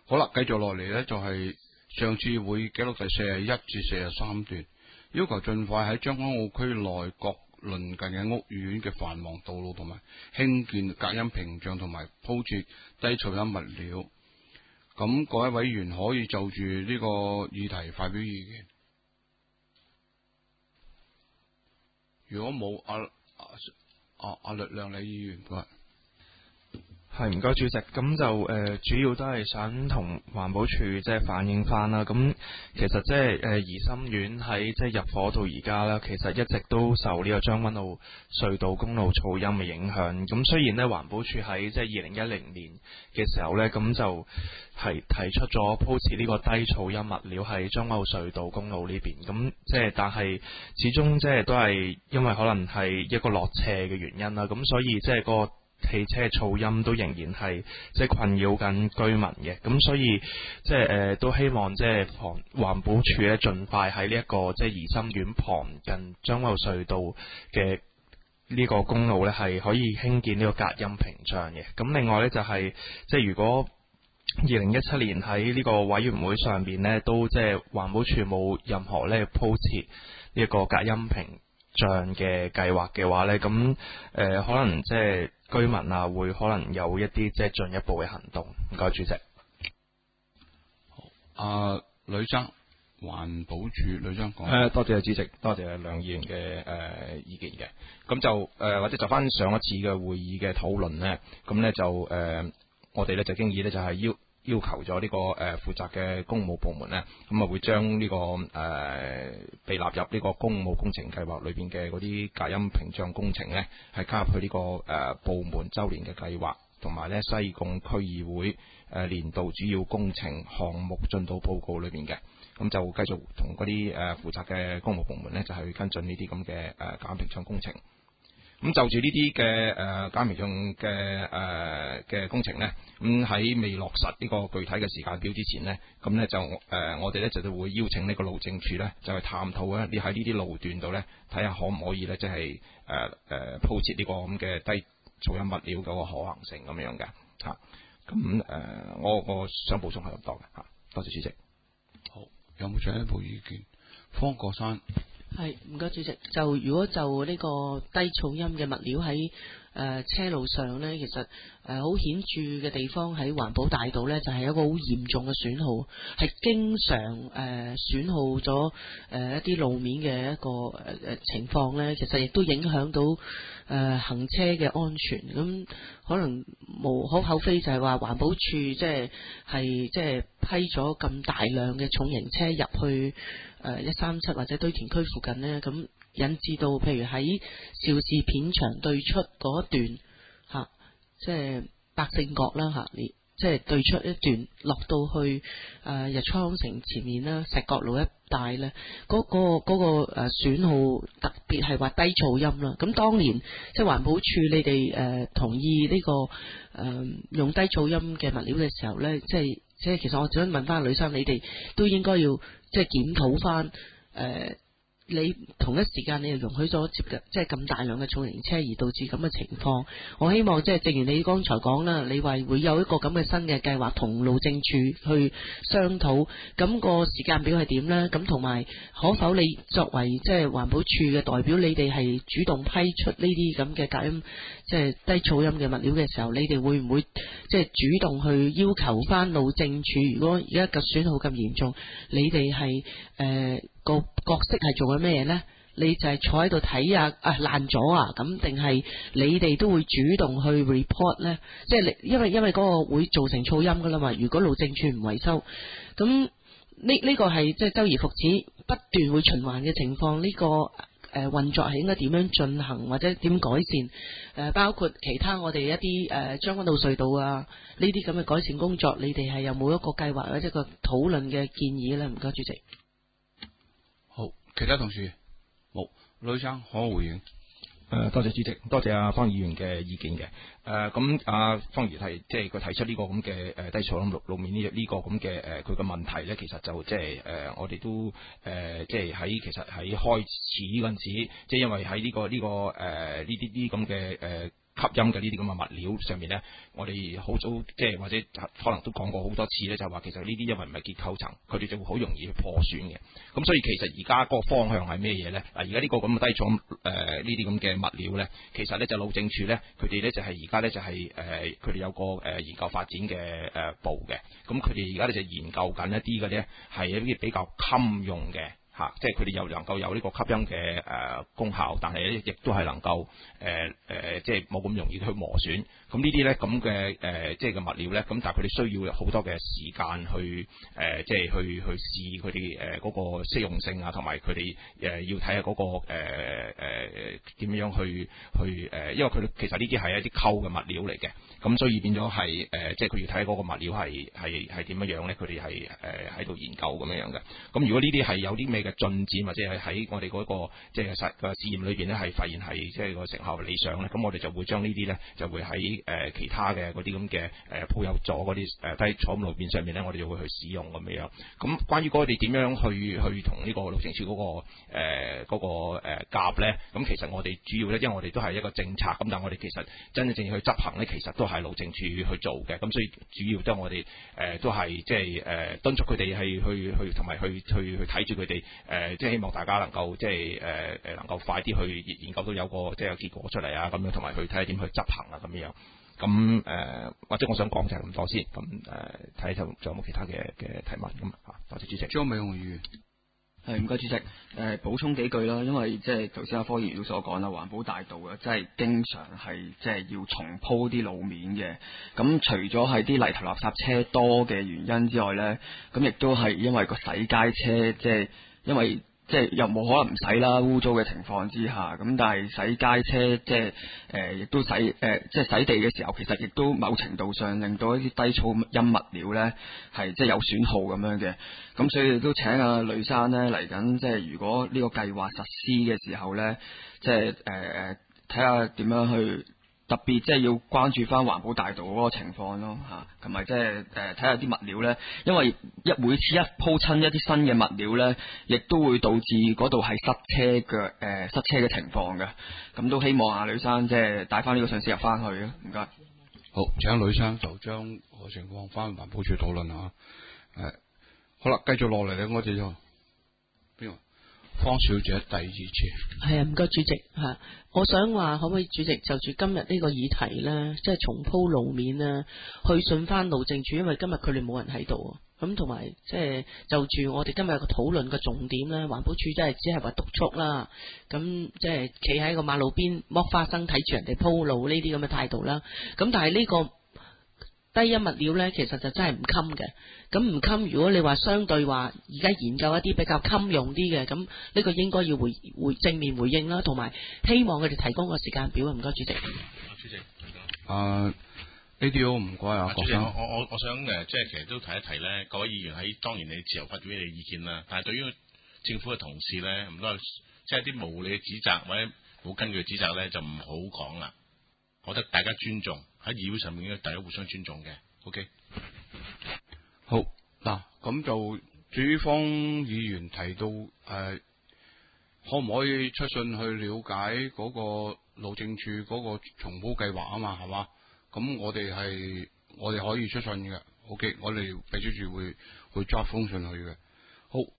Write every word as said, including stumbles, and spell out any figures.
好啦，繼續落嚟呢，就係上次會記錄第四十一至四十三段，要求盡快喺將軍澳區內各鄰近嘅屋苑嘅繁忙道路同埋興建隔音屏障同埋鋪設低噪音物料。咁各位委員可以就住呢個議題發表意見。如果冇，阿阿阿律梁李議員嘅。 係唔該主席，咁就誒、呃、主要都係想同環保署即係反映翻啦。咁其實即係誒怡心苑喺即係入伙到而家啦，其實一直都受呢個將軍澳隧道公路噪音嘅影響。咁雖然呢環保署喺即係二零一零年嘅時候呢，咁就係提出咗鋪設呢個低噪音物料喺將軍澳隧道公路呢邊。咁即係但係始終即係都係因為可能係一個落斜嘅原因啦。咁所以即係嗰個汽車噪音都仍然係即係困擾緊居民嘅，咁所以即係誒都希望即係環環保署咧盡快喺呢一個即係怡心苑旁近將軍澳隧道嘅呢個公路咧係可以興建呢個隔音屏障嘅。咁另外咧就係、是、即係如果二零一七年喺呢個委員會上邊咧都即係環保署冇任何咧鋪設呢一個隔音屏障嘅計劃嘅話咧，咁誒、呃、可能即係居民啊會可能有一啲即係進一步嘅行動。唔該主席。 好，阿呂生，環保署呂生講。 誒，多謝主席，多謝梁議員嘅誒、呃、意見嘅。咁就誒、呃、或者就翻上一次嘅會議嘅討論咧，咁咧就誒、呃、我哋咧就經已咧就係要。要求咗呢、這個誒、呃、負責嘅公務部門咧，咁啊會將呢、這個誒、呃、被納入呢個公務工程計劃裏邊嘅嗰啲隔音屏障工程咧，係加入去呢、這個誒、呃、部門周年嘅計劃，同埋咧西貢區議會誒、呃、年度主要工程項目進度報告裏邊嘅，咁就繼續同嗰啲誒負責嘅公務部門咧，就係、是、跟進呢啲咁嘅誒隔音屏障工程。咁就住呢啲嘅誒隔音屏障嘅誒嘅工程咧，咁喺未落實呢個具體嘅時間表之前咧，咁咧就誒、呃、我哋咧就會邀請呢個路政署咧，就去探討咧，你喺呢啲路段度咧，睇下可唔可以咧，即係誒誒鋪設呢個咁嘅低噪音物料嗰個可行性咁樣嘅嚇。咁、啊、誒、呃，我我想補充係咁多嘅嚇，多謝主席。 好，有冇進一步意見？方國珊。 係，唔該主席。就如果就呢個低噪音嘅物料喺誒、呃、車路上呢，其實誒好顯著嘅地方喺環保大道呢，就係、是、一個好嚴重嘅損耗，係經常誒、呃、損耗咗誒、呃、一啲路面嘅一個誒誒、呃、情況呢，其實亦都影響到誒、呃、行車嘅安全。咁可能無可厚非，就係話環保署即係係即係批咗咁大量嘅重型車入去。誒一三七或者堆填區附近呢，咁引致到譬如喺邵氏片場對出嗰一段嚇、啊，即係百勝角啦嚇，你、啊、即係對出一段落到去誒、呃、日出康城前面啦，石角路一帶呢，嗰、嗰個嗰、嗰個誒損耗特別係話低噪音啦。咁當年即係環保署你哋誒、呃、同意呢、呢個誒、呃、用低噪音嘅物料嘅時候呢，即係即係其實我想問翻呂生，你哋都應該要。即係檢討翻，誒、呃，你同一時間你又容許咗接近即係咁大量嘅重型車，而導致咁嘅情況。我希望即係正如你剛才講啦，你話會有一個咁嘅新嘅計劃，同路政署去商討，咁個時間表係點呢？咁同埋可否你作為即係環保署嘅代表，你哋係主動批出呢啲咁嘅隔音即係低噪音嘅物料嘅時候，你哋會唔會即係主動去要求翻路政署？如果而家個損耗咁嚴重，你哋係誒個角色係做緊咩嘢呢？你就係坐喺度睇啊啊爛咗啊咁，定係你哋都會主動去 report 呢？即係你因為因為嗰個會造成噪音噶啦嘛。如果路政署唔維修，咁呢呢個係即係周而復始不斷會循環嘅情況。呢、這個誒、呃、運作係應該點樣進行，或者點改善？誒、呃、包括其他我哋一啲誒將軍澳隧道啊呢啲咁嘅改善工作，你哋係有冇一個計劃或者一個討論嘅建議呢？唔該，主席。 好，其他同事冇，呂生可回應。 誒、呃，多謝主席，多謝阿方議員嘅意見嘅。誒、呃，咁阿方議員係即係佢提出呢個咁嘅誒低噪音路路面呢呢個咁嘅誒佢嘅問題咧，其實就即係誒我哋都誒即係喺其實喺開始嗰陣時，即係因為喺呢、這個呢、這個誒呢啲啲咁嘅誒吸音嘅呢啲咁嘅物料上面咧，我哋好早即係或者可能都講過好多次咧，就係話其實呢啲因為唔係結構層，佢哋就會好容易去破損嘅。咁所以其實而家嗰個方向係咩嘢咧？嗱，而家呢個咁嘅低重誒呢啲咁嘅物料咧，其實咧就路政署咧，佢哋咧就係而家咧就係誒佢哋有個誒研究發展嘅誒、呃、部嘅，咁佢哋而家咧就研究緊一啲嘅咧係一啲比較襟用嘅。嚇，即係佢哋又能夠有呢個吸音嘅誒、呃、功效，但係咧亦都係能夠誒誒、呃呃，即係冇咁容易去磨損。咁呢啲咧咁嘅誒，即係嘅物料咧，咁但係佢哋需要好多嘅時間去誒、呃，即係去去試佢哋誒嗰個適用性啊，同埋佢哋誒要睇下嗰個誒誒點樣去去誒、呃，因為佢其實呢啲係一啲溝嘅物料嚟嘅，咁所以變咗係誒，即係佢要睇嗰個物料係係係點樣樣咧，佢哋係誒喺度研究咁樣樣嘅。咁如果呢啲係有啲咩嘅進展，或者係喺我哋嗰、那個即係實個試驗裏邊咧，係發現係即係個成效理想咧，咁我哋就會將呢啲咧就會喺誒、呃、其他嘅嗰啲咁嘅誒鋪有咗嗰啲誒低坐路面上面咧，我哋就會去使用咁樣。咁關於嗰哋點樣去去同呢個路政署嗰、那個誒嗰、呃那個誒夾咧，咁其實我哋主要咧，因為我哋都係一個政策，咁但係我哋其實真真正正去執行咧，其實都係路政署去做嘅。咁所以主要都係我哋誒、呃、都係即係誒敦促佢哋係去去同埋去去去睇住佢哋。誒、呃，即係希望大家能夠即係誒誒，能夠快啲去研究到有個即係有結果出嚟啊，咁樣同埋去睇下點去執行啊，咁樣。咁誒、呃，或者我想講就係咁多先。咁誒，睇下仲有冇其他嘅嘅提問咁啊？多謝主席。 張美雄議員。 係唔該主席，誒、呃、補充幾句啦，因為即係頭先阿科議員都所講啦，環保大道啊，即係經常係即係要重鋪啲路面嘅。咁除咗係啲泥頭垃圾車多嘅原因之外呢，咁亦都係因為個洗街車即係因為。即係又冇可能唔洗啦，污糟嘅情況之下，咁但係洗街車即係誒，亦、呃、都洗誒、呃，即係洗地嘅時候，其實亦都某程度上令到一啲低噪音物料咧係即係有損耗咁樣嘅。咁所以都請阿呂生咧嚟緊，即係如果呢個計劃實施嘅時候咧，即係誒誒睇下點樣去。特別即係要關注翻環保大道嗰個情況咯嚇，同埋即係誒睇下啲物料咧，因為一每次一鋪親一啲新嘅物料咧，亦都會導致嗰度係塞車嘅誒、呃、塞車嘅情況嘅。咁都希望阿呂生即係帶翻呢個信息入翻去啊，唔該。 好，請呂生就將個情況翻環保署討論下。誒，好啦，繼續落嚟咧，我哋就邊個？方小姐第二次。 係啊，唔該主席吓，我想話可唔可以主席就住今日呢個議題咧，即係重鋪路面咧，去信翻路政署，因為今日佢哋冇人喺度，咁同埋即係就住我哋今日個討論嘅重點咧，環保署真係只係話督促啦，咁即係企喺個馬路邊剝花生睇住人哋鋪路呢啲咁嘅態度啦，咁但係呢個低音物料咧，其實就真係唔襟嘅。咁唔襟，如果你話相對話，而家研究一啲比較襟用啲嘅，咁呢個應該要回回正面回應啦，同埋希望佢哋提供個時間表啊！唔該，主席。 主席， 啊 A D O 唔該啊， 主席，我我我我想誒，即係其實都提一提咧，各位議員喺當然你自由發表你嘅意見啦，但係對於政府嘅同事咧，唔該，即係啲無理嘅指責或者冇根據嘅指責咧，就唔好講啦。我覺得大家尊重喺議會上面應該大家互相尊重嘅。OK。 好嗱，咁就至於方議員提到誒、呃，可唔可以出信去了解嗰個路政署嗰個重鋪計劃啊嘛，係嘛？咁我哋係我哋可以出信嘅。OK，我哋秘書處會會抓封信去嘅。好。